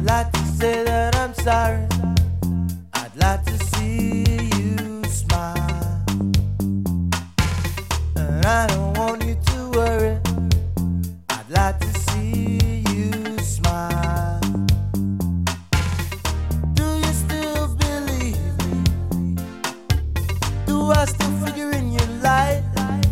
like to say that I'm sorry. I'd like to see you smile. And I don't want you to worry. I'd like to see you smile. Do you still believe me? Do I still figure in your life?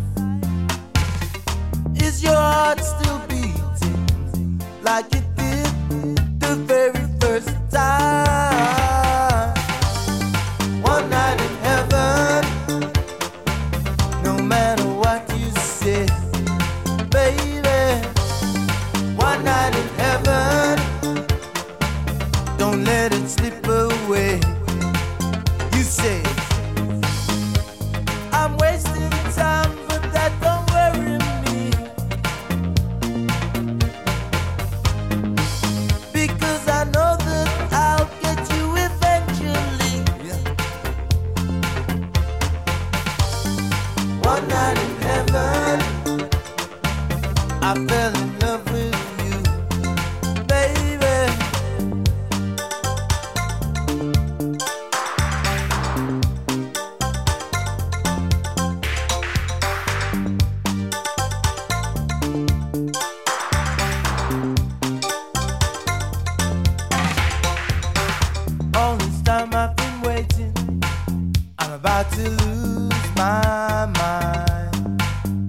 Is your heart still beating like it did the very first time? One night in heaven, no matter what you say, baby. One night in heaven, don't let it slip away. You say, I'm wasting time, but that don't worry me, because I know that I'll get you eventually. One night in heaven, I fell in love with you, baby. All this time I've been waiting, I'm about to lose my mind.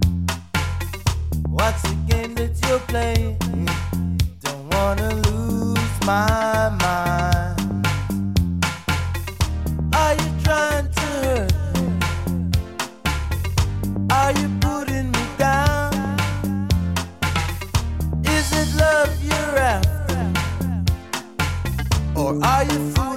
What's the game that you're playing? Don't wanna lose my mind. Are you trying to hurt me? Are you putting me down? Is it love you're after? Or are you fooling?